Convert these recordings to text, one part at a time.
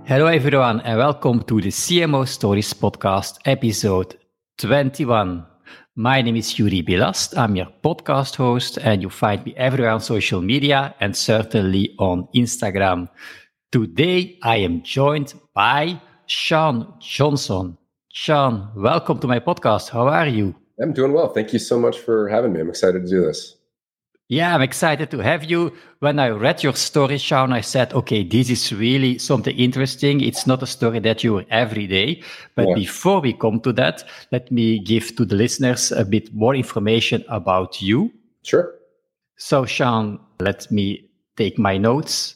Hello everyone and welcome to the CMO Stories podcast episode 21. My name is Yuri Bilast. I'm your podcast host and you find me everywhere on social media and certainly on Instagram. Today I am joined by Sean Johnson. Sean, welcome to my podcast. How are you? I'm doing well. Thank you so much for having me. I'm excited to do this. Yeah, I'm excited to have you. When I read your story, Sean, I said, okay, this is really something interesting. It's not a story that you hear every day. But before we come to that, let me give to the listeners a bit more information about you. Sure. So, Sean, let me take my notes.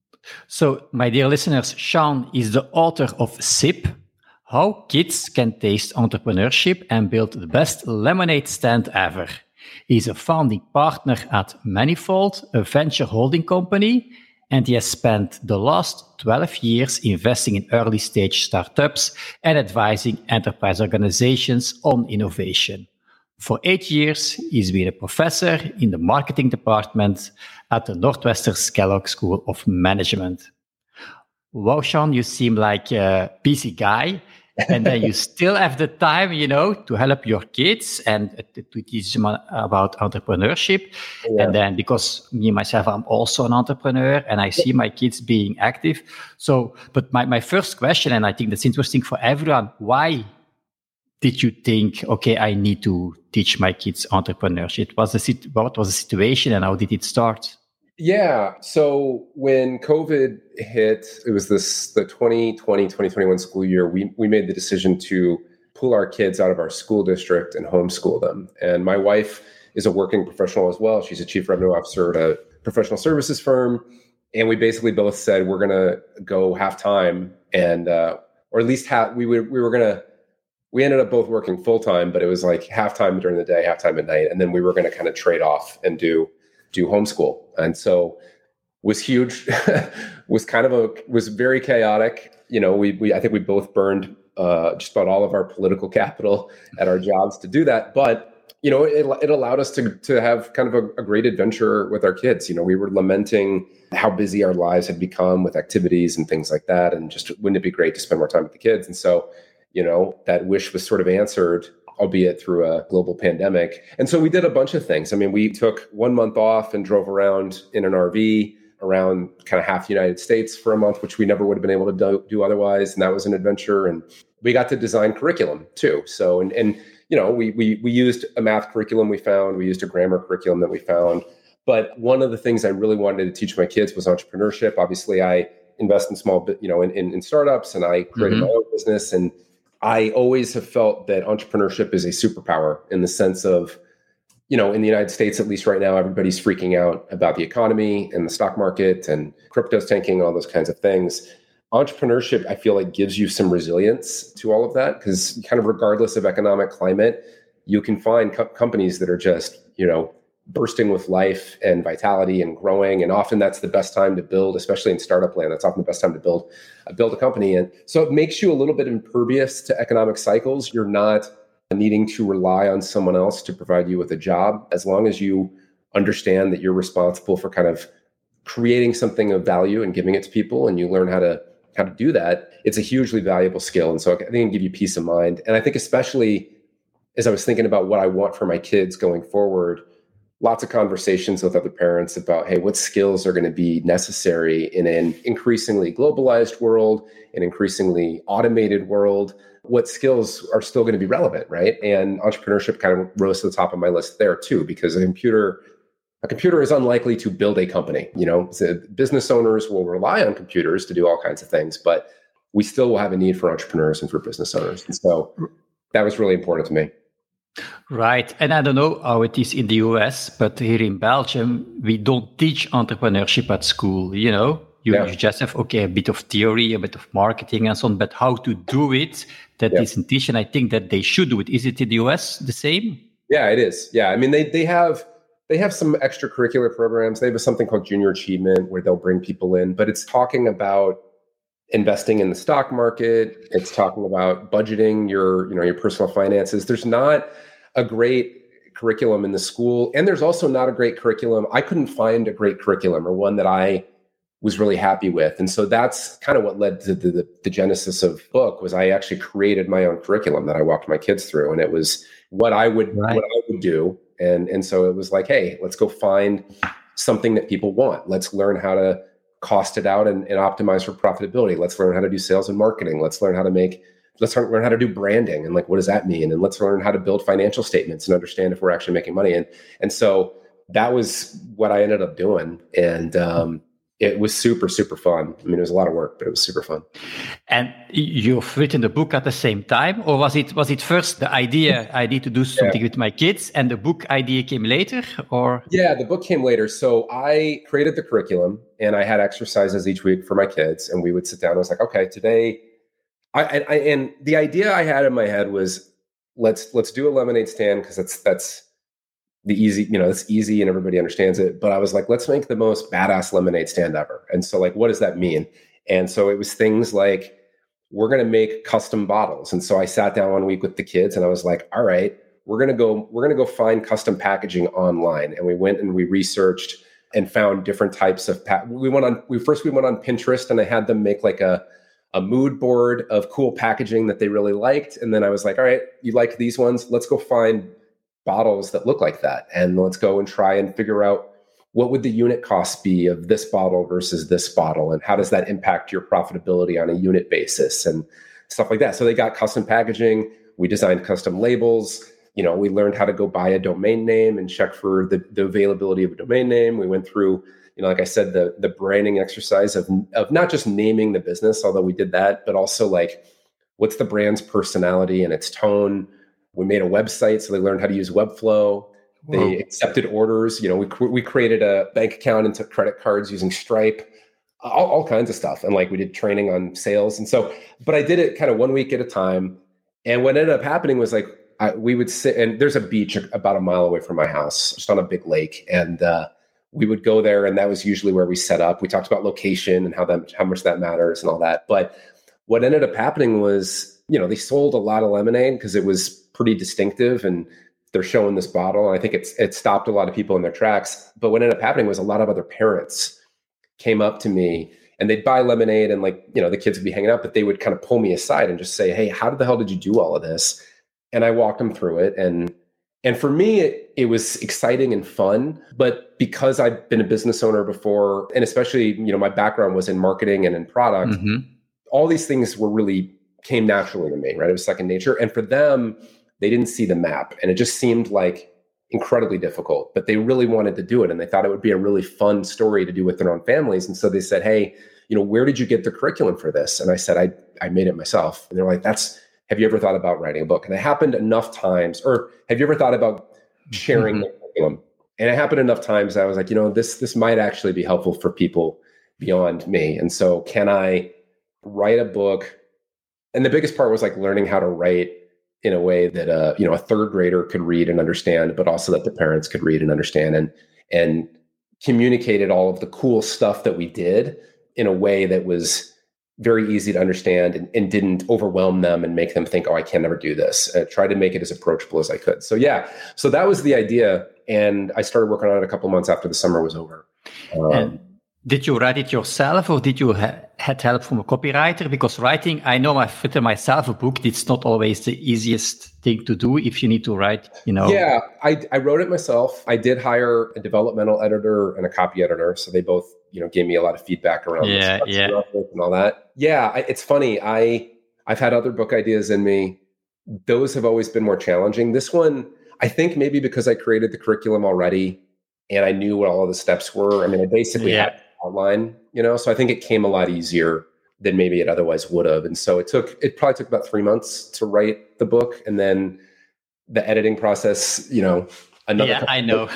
So, my dear listeners, Sean is the author of SIP, How Kids Can Taste Entrepreneurship and Build the Best Lemonade Stand Ever. He's a founding partner at Manifold, a venture holding company, and he has spent the last 12 years investing in early stage startups and advising enterprise organizations on innovation. For 8 years, he's been a professor in the marketing department at the Northwestern Kellogg School of Management. Wow, Sean, you seem like a busy guy. And then you still have the time, to help your kids and to teach them about entrepreneurship. Yeah. And then because me, myself, I'm also an entrepreneur and I see my kids being active. So, but my first question, and I think that's interesting for everyone, why did you think, okay, I need to teach my kids entrepreneurship? What was the situation and how did it start? Yeah. So when COVID hit, it was the 2020-2021 school year, we made the decision to pull our kids out of our school district and homeschool them. And my wife is a working professional as well. She's a chief revenue officer at a professional services firm. And we basically both said, we're going to go half-time and, or at least we ended up both working full-time, but it was like half-time during the day, half-time at night. And then we were going to kind of trade off and do homeschool. And so was huge, was very chaotic. I think we both burned just about all of our political capital at our jobs to do that. But, it allowed us to have kind of a great adventure with our kids. We were lamenting how busy our lives had become with activities and things like that. And just wouldn't it be great to spend more time with the kids? And so, that wish was sort of answered, albeit through a global pandemic. And so we did a bunch of things. I mean, we took 1 month off and drove around in an RV around kind of half the United States for a month, which we never would have been able to do otherwise. And that was an adventure. And we got to design curriculum too. So, we used a math curriculum we used a grammar curriculum that we found. But one of the things I really wanted to teach my kids was entrepreneurship. Obviously, I invest in in startups, and I created my own business. And I always have felt that entrepreneurship is a superpower in the sense of, in the United States, at least right now, everybody's freaking out about the economy and the stock market and crypto's tanking, all those kinds of things. Entrepreneurship, I feel like, gives you some resilience to all of that because kind of regardless of economic climate, you can find companies that are just, bursting with life and vitality and growing. And often that's the best time to build, especially in startup land. That's often the best time to build a company. And so it makes you a little bit impervious to economic cycles. You're not needing to rely on someone else to provide you with a job. As long as you understand that you're responsible for kind of creating something of value and giving it to people, and you learn how to do that, it's a hugely valuable skill. And so I think it can give you peace of mind. And I think especially as I was thinking about what I want for my kids going forward, lots of conversations with other parents about, hey, what skills are going to be necessary in an increasingly globalized world, an increasingly automated world? What skills are still going to be relevant, right? And entrepreneurship kind of rose to the top of my list there too, because a computer is unlikely to build a company. So business owners will rely on computers to do all kinds of things, but we still will have a need for entrepreneurs and for business owners. And so that was really important to me. Right. And I don't know how it is in the US, but here in Belgium, we don't teach entrepreneurship at school, You just have, a bit of theory, a bit of marketing and so on, but how to do it, that isn't teach. And I think that they should do it. Is it in the US the same? Yeah, it is. Yeah. I mean, they have some extracurricular programs. They have something called Junior Achievement where they'll bring people in, but it's talking about investing in the stock market. It's talking about budgeting your personal finances. There's not a great curriculum in the school. And there's also not a great curriculum. I couldn't find a great curriculum or one that I was really happy with. And so that's kind of what led to the genesis of the book. Was I actually created my own curriculum that I walked my kids through, and it was what I would do. And so it was like, hey, let's go find something that people want. Let's learn how to cost it out and optimize for profitability. Let's learn how to do sales and marketing. Let's learn how to do branding, and like, what does that mean? And let's learn how to build financial statements and understand if we're actually making money. And so that was what I ended up doing. And it was super, super fun. I mean, it was a lot of work, but it was super fun. And you've written the book at the same time, or was it first the idea, I need to do something with my kids, and the book idea came later? Or the book came later. So I created the curriculum, and I had exercises each week for my kids, and we would sit down. I was like, okay, today, and the idea I had in my head was, let's do a lemonade stand, because that's the easy, it's easy and everybody understands it. But I was like, let's make the most badass lemonade stand ever. And so, like, what does that mean? And so it was things like, we're going to make custom bottles. And so I sat down one week with the kids, and I was like, all right, we're going to go find custom packaging online. And we went and we researched and found different types of we went on Pinterest, and I had them make like a mood board of cool packaging that they really liked. And then I was like, all right, you like these ones? Let's go find bottles that look like that, and let's go and try and figure out what would the unit cost be of this bottle versus this bottle, and how does that impact your profitability on a unit basis and stuff like that. So they got custom packaging. We designed custom labels. We learned how to go buy a domain name and check for the availability of a domain name. We went through, like I said, the branding exercise of not just naming the business, although we did that, but also like, what's the brand's personality and its tone. We made a website, so they learned how to use Webflow. They accepted orders. We created a bank account and took credit cards using Stripe, all kinds of stuff. And like, we did training on sales. And so, but I did it kind of 1 week at a time. And what ended up happening was like, we would sit, and there's a beach about a mile away from my house, just on a big lake. And we would go there, and that was usually where we set up. We talked about location and how much that matters and all that. But what ended up happening was, they sold a lot of lemonade because it was pretty distinctive, and they're showing this bottle. And I think it stopped a lot of people in their tracks. But what ended up happening was a lot of other parents came up to me, and they'd buy lemonade, and like, the kids would be hanging out, but they would kind of pull me aside and just say, hey, how the hell did you do all of this? And I walked them through it. And for me, it was exciting and fun. But because I've been a business owner before, and especially, my background was in marketing and in product, all these things came naturally to me, right? It was second nature. And for them, they didn't see the map, and it just seemed like incredibly difficult, but they really wanted to do it. And they thought it would be a really fun story to do with their own families. And so they said, hey, where did you get the curriculum for this? And I said, I made it myself. And they're like, have you ever thought about writing a book? And it happened enough times. Or have you ever thought about sharing the curriculum? And it happened enough times that I was like, this might actually be helpful for people beyond me. And so can I write a book? And the biggest part was like learning how to write in a way that a third grader could read and understand, but also that the parents could read and understand, and communicated all of the cool stuff that we did in a way that was very easy to understand and didn't overwhelm them and make them think, oh, I can never do this. Try to make it as approachable as I could. So so that was the idea, and I started working on it a couple of months after the summer was over. And did you write it yourself, or did you had help from a copywriter? Because writing, I know I've written myself a book. It's not always the easiest thing to do if you need to write, Yeah, I wrote it myself. I did hire a developmental editor and a copy editor. So they both, gave me a lot of feedback around and all that. Yeah, it's funny. I've had other book ideas in me. Those have always been more challenging. This one, I think maybe because I created the curriculum already and I knew what all of the steps were. I mean, I basically had outline, so I think it came a lot easier than maybe it otherwise would have. And so it probably took about 3 months to write the book, and then the editing process, another. Yeah, I know.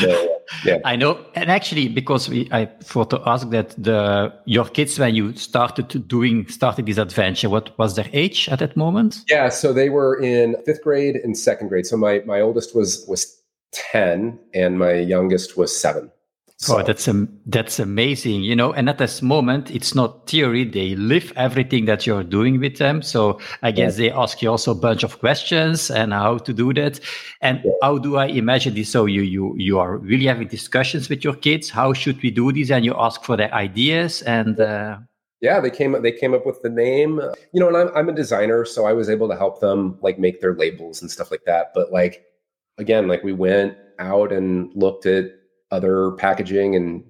I know. And actually, because I thought to ask that your kids, when you started this adventure, what was their age at that moment? Yeah, so they were in 5th grade and 2nd grade. So my oldest was 10 and my youngest was 7. So that's amazing, and at this moment, it's not theory. They live everything that you're doing with them. So I guess they ask you also a bunch of questions and how to do that. And how do I imagine this? So you are really having discussions with your kids. How should we do this? And you ask for their ideas and. They came up with the name, and I'm a designer, so I was able to help them like make their labels and stuff like that. But like, again, like we went out and looked at other packaging and,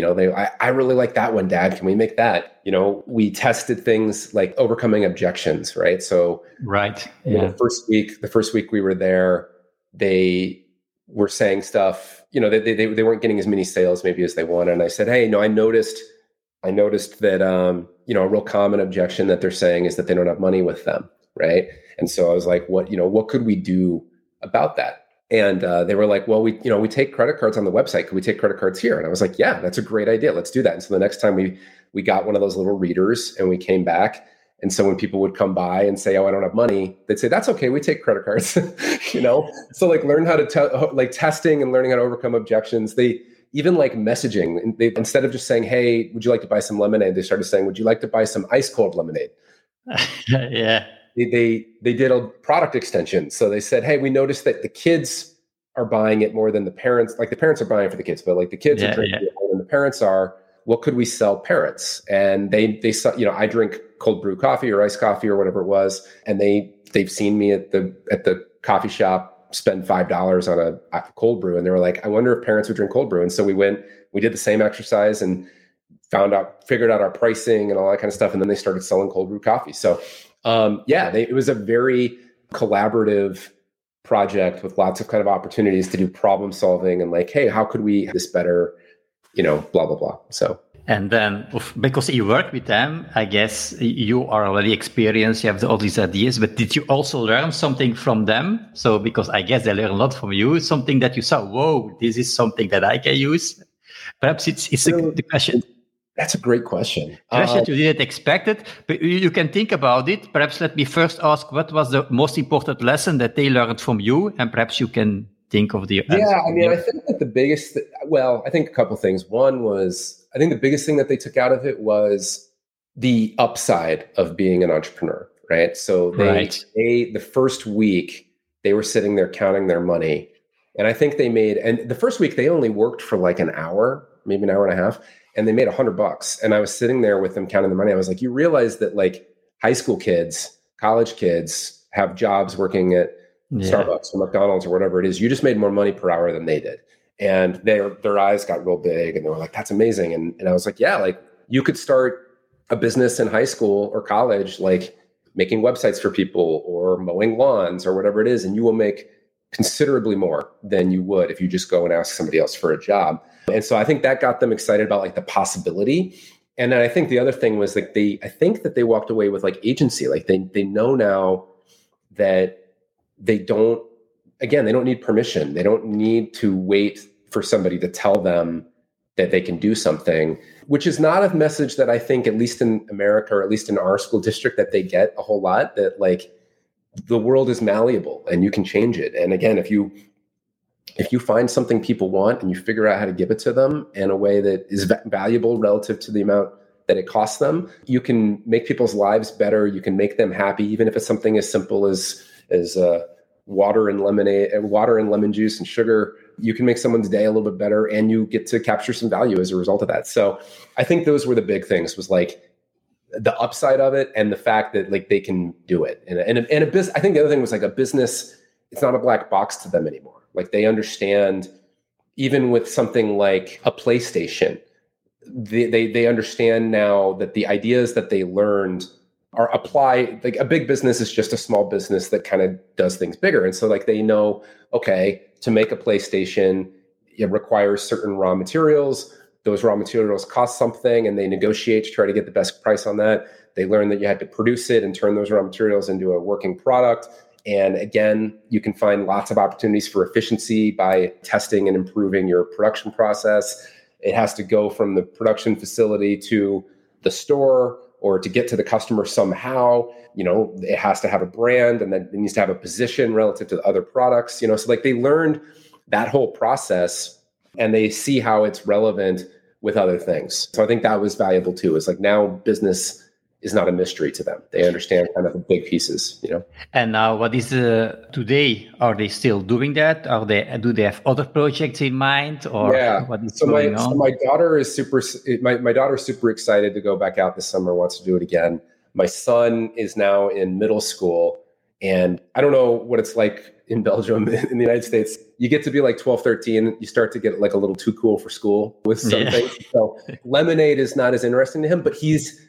I really like that one, Dad. Can we make that? We tested things like overcoming objections, right? So, right. Yeah. The first week we were there, they were saying stuff, they weren't getting as many sales maybe as they wanted. And I said, hey, I noticed that, a real common objection that they're saying is that they don't have money with them. Right. And so I was like, what could we do about that? And they were like, well, we take credit cards on the website. Could we take credit cards here? And I was like, yeah, that's a great idea. Let's do that. And so the next time we got one of those little readers and we came back. And so when people would come by and say, oh, I don't have money, they'd say, that's okay. We take credit cards, So like learn how to testing and learning how to overcome objections. They even like messaging. They, instead of just saying, hey, would you like to buy some lemonade? They started saying, would you like to buy some ice cold lemonade? Yeah. They did a product extension. So they said, hey, we noticed that the kids are buying it more than the parents. Like the parents are buying for the kids, but like the kids are drinking it more than the parents are. What could we sell parents? And they saw, I drink cold brew coffee or iced coffee or whatever it was. And they've seen me at the coffee shop spend $5 on a cold brew. And they were like, I wonder if parents would drink cold brew. And so we did the same exercise and figured out our pricing and all that kind of stuff. And then they started selling cold brew coffee. So it was a very collaborative project with lots of kind of opportunities to do problem solving and like, hey, how could we do this better? Blah, blah, blah. So. And then because you work with them, I guess you are already experienced, you have all these ideas, but did you also learn something from them? So, because I guess they learn a lot from you, something that you saw, whoa, this is something that I can use. Perhaps it's the question. That's a great question. You didn't expect it, but you can think about it. Perhaps let me first ask, what was the most important lesson that they learned from you? And perhaps you can think of the answer. Yeah, I mean, I think that I think a couple things. One was, I think the biggest thing that they took out of it was the upside of being an entrepreneur, right? So the first week, they were sitting there counting their money. And I think and the first week, they only worked for like an hour, maybe an hour and a half. And they made $100. And I was sitting there with them counting the money. I was like, you realize that like high school kids, college kids have jobs working at Starbucks or McDonald's or whatever it is. You just made more money per hour than they did. And their eyes got real big and they were like, that's amazing. And I was like, yeah, like you could start a business in high school or college, like making websites for people or mowing lawns or whatever it is. And you will make considerably more than you would if you just go and ask somebody else for a job. And so I think that got them excited about like the possibility. And then I think the other thing was like I think that they walked away with like agency. Like they know now that they don't need permission. They don't need to wait for somebody to tell them that they can do something, which is not a message that I think, at least in America, or at least in our school district, that they get a whole lot, that like the world is malleable and you can change it. And again, if you find something people want and you figure out how to give it to them in a way that is valuable relative to the amount that it costs them, you can make people's lives better. You can make them happy, even if it's something as simple as water and lemon juice and sugar. You can make someone's day a little bit better, and you get to capture some value as a result of that. So I think those were the big things, was like the upside of it and the fact that like they can do it. And a business, I think the other thing was like a business, it's not a black box to them anymore. Like they understand, even with something like a PlayStation, they understand now that the ideas that they learned are applied. Like a big business is just a small business that kind of does things bigger. And so like they know, okay, to make a PlayStation, it requires certain raw materials. Those raw materials cost something, and they negotiate to try to get the best price on that. They learn that you had to produce it and turn those raw materials into a working product. And again, you can find lots of opportunities for efficiency by testing and improving your production process. It has to go from the production facility to the store, or to get to the customer somehow. It has to have a brand, and then it needs to have a position relative to the other products. So like they learned that whole process and they see how it's relevant with other things. So I think that was valuable too. It's like now business is not a mystery to them. They understand kind of the big pieces, you know. And now, what is today? Are they still doing that? Do they have other projects in mind, or what is going on? So my daughter is my daughter's super excited to go back out this summer. Wants to do it again. My son is now in middle school, and I don't know what it's like in Belgium. In the United States, you get to be like 12, 13. You start to get like a little too cool for school with some things. So lemonade is not as interesting to him, but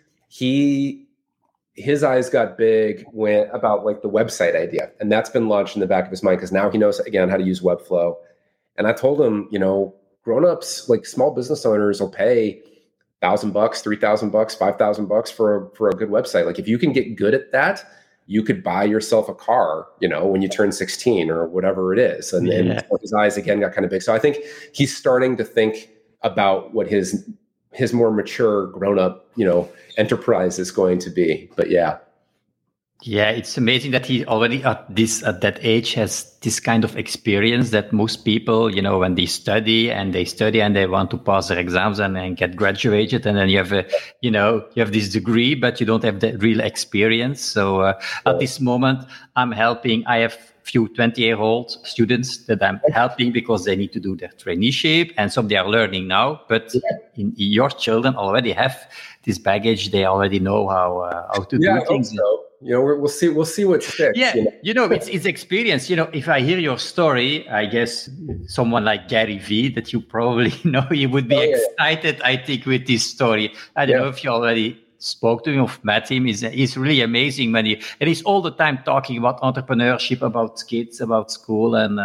his eyes got big about like the website idea, and that's been launched in the back of his mind because now he knows again how to use Webflow. And I told him, grown-ups, like small business owners, will pay $1,000, $3,000, $5,000 for a good website. Like if you can get good at that, you could buy yourself a car, when you turn 16 or whatever it is. And then his eyes again got kind of big. So I think he's starting to think about what his more mature grown-up, enterprise is going to be. But yeah, it's amazing that he already at that age has this kind of experience that most people, when they study and they want to pass their exams and then get graduated, and then you have this degree, but you don't have the real experience. So at this moment, I have few 20-year-old students that I'm helping because they need to do their traineeship, and some they are learning now. But your children already have this baggage; they already know how to do things. So. We'll see what sticks. Yeah, it's experience. If I hear your story, I guess someone like Gary Vee that you probably know, he would be excited. I think with this story. I don't know if you already spoke to him or met him. He's really amazing and he's all the time talking about entrepreneurship, about kids, about school, and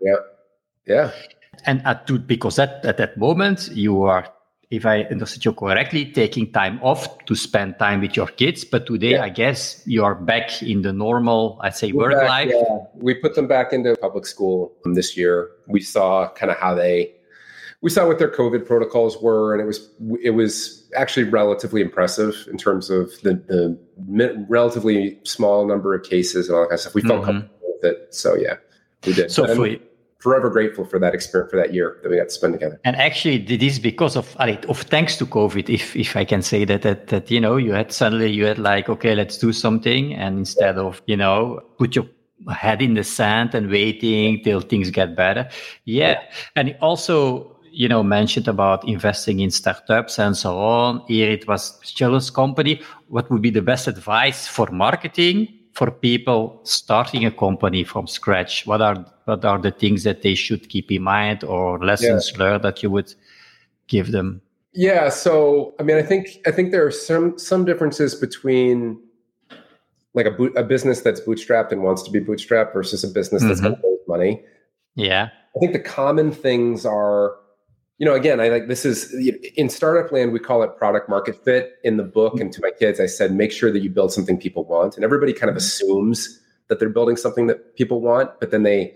And because at that moment you are, if I understood you correctly, taking time off to spend time with your kids. But today, I guess you are back in the normal, work life. Yeah. We put them back into public school this year. We saw kind of we saw what their COVID protocols were, and it was actually relatively impressive in terms of the relatively small number of cases and all that kind of stuff. We felt comfortable with it. So yeah, we did. So forever grateful for that experience, for that year that we got to spend together. And actually, this because of thanks to COVID, if I can say that you had like, okay, let's do something, and instead of put your head in the sand and waiting till things get better. And he also mentioned about investing in startups and so on. Here it was Children's Company. What would be the best advice for marketing for people starting a company from scratch? What are the things that they should keep in mind, or lessons learned that you would give them? Yeah. So, I mean, I think there are some differences between like a business that's bootstrapped and wants to be bootstrapped versus a business that's going to raise money. Yeah. I think the common things are, again, this is in startup land, we call it product market fit. In the book, and to my kids, I said, make sure that you build something people want. And everybody kind of assumes that they're building something that people want, but then they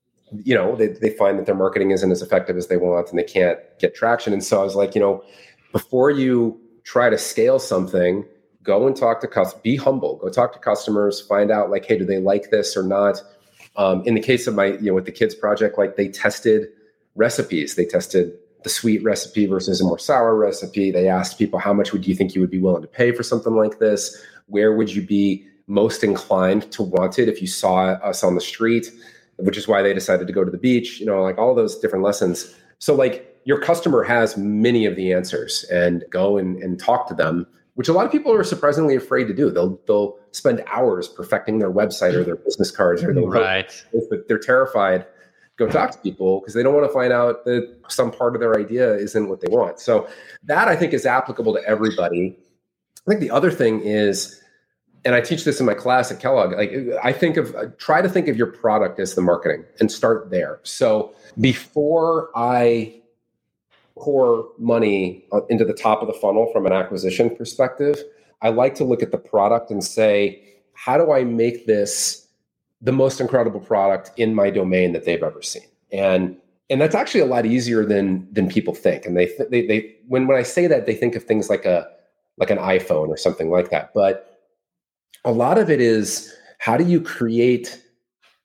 find that their marketing isn't as effective as they want, and they can't get traction. And so I was like, before you try to scale something, go and talk to customers, be humble, go talk to customers, find out like, hey, do they like this or not? In the case of my, with the kids project, like they tested recipes. They tested the sweet recipe versus a more sour recipe. They asked people, how much would you think you would be willing to pay for something like this? Where would you be most inclined to want it if you saw us on the street? Which is why they decided to go to the beach, like all those different lessons. So like your customer has many of the answers, and go and talk to them, which a lot of people are surprisingly afraid to do. They'll spend hours perfecting their website or their business cards or but they're terrified. Go talk to people because they don't want to find out that some part of their idea isn't what they want. So that I think is applicable to everybody. I think the other thing is, and I teach this in my class at Kellogg, like try to think of your product as the marketing and start there. So before I pour money into the top of the funnel from an acquisition perspective, I like to look at the product and say, how do I make this the most incredible product in my domain that they've ever seen? And that's actually a lot easier than people think. And they when I say that, they think of things like an iPhone or something like that. But a lot of it is, how do you create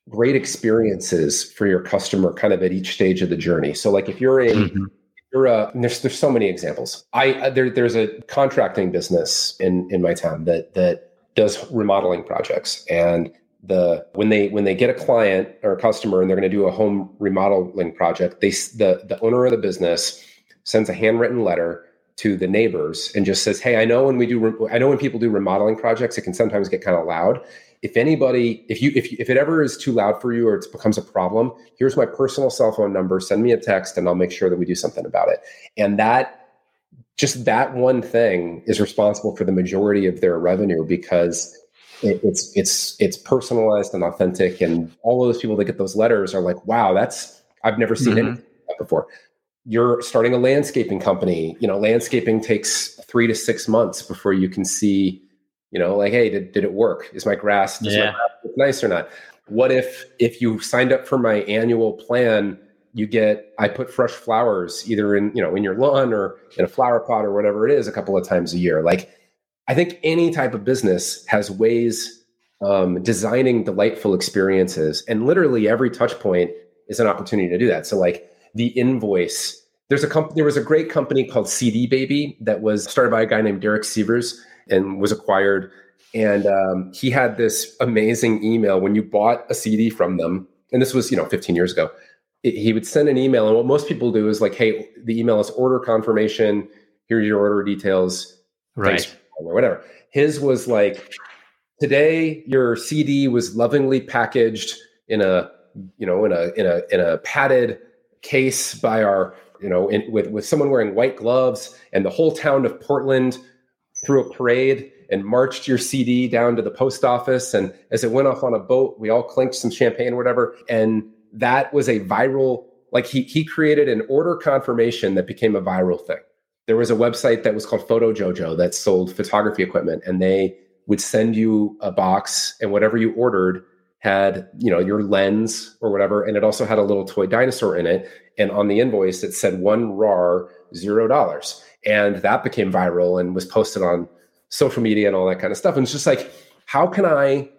great experiences for your customer kind of at each stage of the journey. So like if you're and there's so many examples. There's a contracting business in my town that does remodeling projects, and when they get a client or a customer and they're going to do a home remodeling project, the owner of the business sends a handwritten letter to the neighbors and just says, "Hey, I know when people do remodeling projects, it can sometimes get kind of loud. If it ever is too loud for you or it becomes a problem, here's my personal cell phone number. Send me a text and I'll make sure that we do something about it." And that one thing is responsible for the majority of their revenue because it's personalized and authentic. And all of those people that get those letters are like, wow, I've never seen anything like that before. You're starting a landscaping company. Landscaping takes 3 to 6 months before you can see, like, hey, did it work? Is my grass look nice or not? What if you signed up for my annual plan, I put fresh flowers either in your lawn or in a flower pot or whatever it is a couple of times a year. Like, I think any type of business has ways designing delightful experiences, and literally every touch point is an opportunity to do that. So like the invoice, there was a great company called CD Baby that was started by a guy named Derek Sievers and was acquired. And he had this amazing email when you bought a CD from them. And this was, 15 years ago. He would send an email. And what most people do is like, hey, the email is order confirmation. Here's your order details. Right. Thanks, or whatever. His was like, today your CD was lovingly packaged in a padded case by our, with someone wearing white gloves, and the whole town of Portland threw a parade and marched your CD down to the post office. And as it went off on a boat, we all clinked some champagne or whatever. And that was a viral, like he created an order confirmation that became a viral thing. There was a website that was called Photo Jojo that sold photography equipment, and they would send you a box, and whatever you ordered had, your lens or whatever. And it also had a little toy dinosaur in it. And on the invoice, it said one RAR, $0. And that became viral and was posted on social media and all that kind of stuff. And it's just like, how can I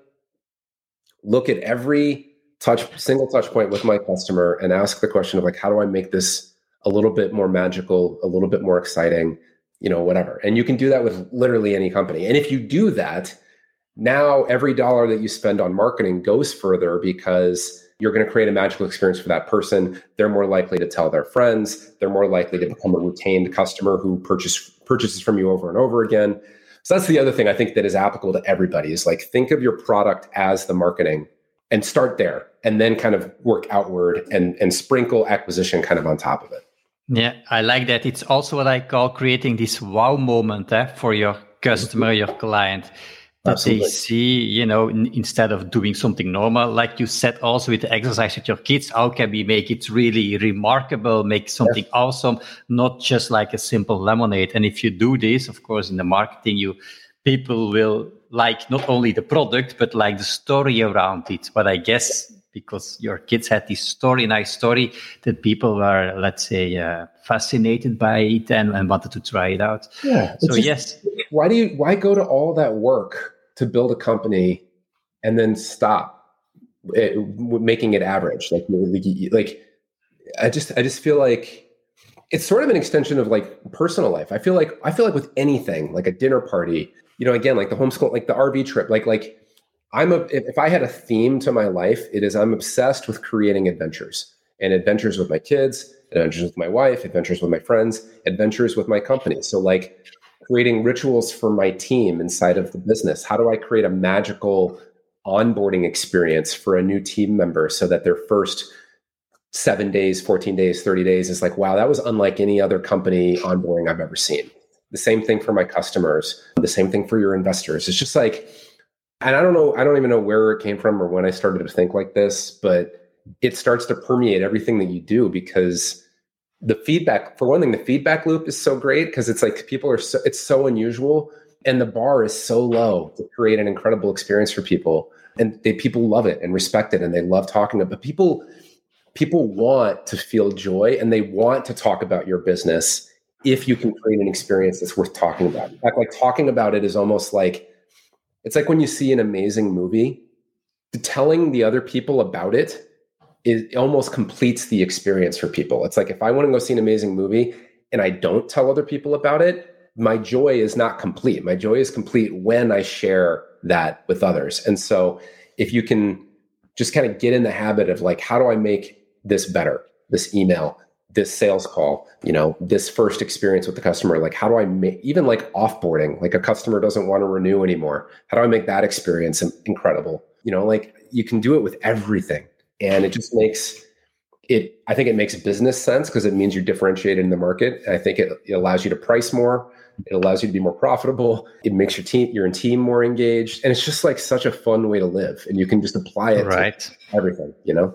look at every single touch point with my customer and ask the question of like, how do I make this a little bit more magical, a little bit more exciting, whatever. And you can do that with literally any company. And if you do that, now every dollar that you spend on marketing goes further because you're going to create a magical experience for that person. They're more likely to tell their friends. They're more likely to become a retained customer who purchases from you over and over again. So that's the other thing I think that is applicable to everybody is like, think of your product as the marketing and start there and then kind of work outward and sprinkle acquisition kind of on top of it. Yeah, I like that. It's also what I call creating this wow moment for your customer, your client. That Absolutely. They see, instead of doing something normal, like you said, also with the exercise with your kids, how can we make it really remarkable, make something awesome, not just like a simple lemonade? And if you do this, of course, in the marketing, people will like not only the product, but like the story around it. But I guess because your kids had this nice story, that people were, let's say, fascinated by it and wanted to try it out. Yeah. So yes. Why go to all that work to build a company and then stop making it average? Like I just feel like it's sort of an extension of like personal life. I feel like with anything, like a dinner party, again, like the homeschool, like the RV trip, like if I had a theme to my life, it is I'm obsessed with creating adventures with my kids, adventures with my wife, adventures with my friends, adventures with my company. So like creating rituals for my team inside of the business. How do I create a magical onboarding experience for a new team member so that their first 7 days, 14 days, 30 days is like, wow, that was unlike any other company onboarding I've ever seen. The same thing for my customers, the same thing for your investors. It's just like, and I don't even know where it came from or when I started to think like this, but it starts to permeate everything that you do because the feedback loop is so great because it's like it's so unusual and the bar is so low to create an incredible experience for people. And people love it and respect it and they love talking about it. But people want to feel joy and they want to talk about your business if you can create an experience that's worth talking about. In fact, like talking about it is almost like, it's like when you see an amazing movie telling the other people about it almost completes the experience for people. It's like if I want to go see an amazing movie and I don't tell other people about it, my joy is not complete. My joy is complete when I share that with others. And so if you can just kind of get in the habit of like, how do I make this better? This email, this sales call, this first experience with the customer, like how do I make, even like offboarding, like a customer doesn't want to renew anymore. How do I make that experience incredible? Like you can do it with everything. And it just makes it, I think it makes business sense because it means you're differentiated in the market. And I think it allows you to price more. It allows you to be more profitable. It makes your team more engaged. And it's just like such a fun way to live. And you can just apply it to everything,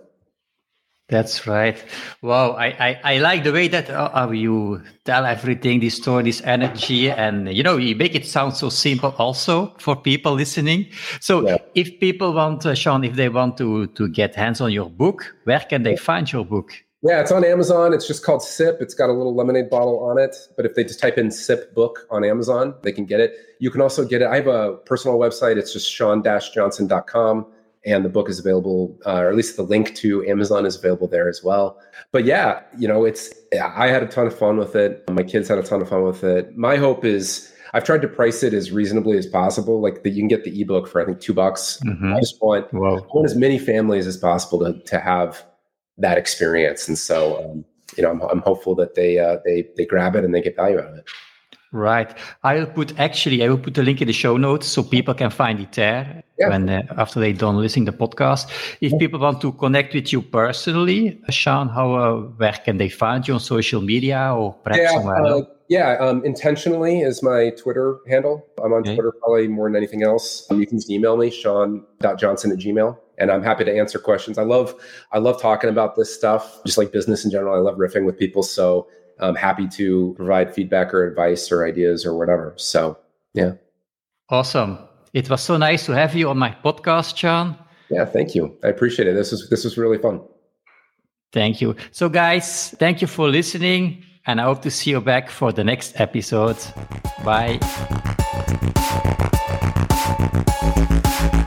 That's right. Wow. I like the way that you tell everything, this story, this energy, and, you make it sound so simple also for people listening. So if people want, Sean, if they want to get hands on your book, where can they find your book? Yeah, it's on Amazon. It's just called Sip. It's got a little lemonade bottle on it. But if they just type in Sip book on Amazon, they can get it. You can also get it. I have a personal website. It's just sean-johnson.com. And the book is available, or at least the link to Amazon is available there as well. But yeah, I had a ton of fun with it. My kids had a ton of fun with it. My hope is I've tried to price it as reasonably as possible. Like you can get the ebook for, I think, $2. Mm-hmm. I just want as many families as possible to have that experience. And so, I'm hopeful that they grab it and they get value out of it. Right. I will put the link in the show notes so people can find it there when after they're done listening to the podcast. If people want to connect with you personally, Sean, where can they find you on social media or perhaps somewhere else? Intentionally is my Twitter handle. I'm on Twitter probably more than anything else. You can just email me, sean.johnson@gmail.com. And I'm happy to answer questions. I love talking about this stuff, just like business in general. I love riffing with people. So I'm happy to provide feedback or advice or ideas or whatever. So, yeah. Awesome. It was so nice to have you on my podcast, Sean. Yeah, thank you. I appreciate it. This was really fun. Thank you. So, guys, thank you for listening. And I hope to see you back for the next episode. Bye.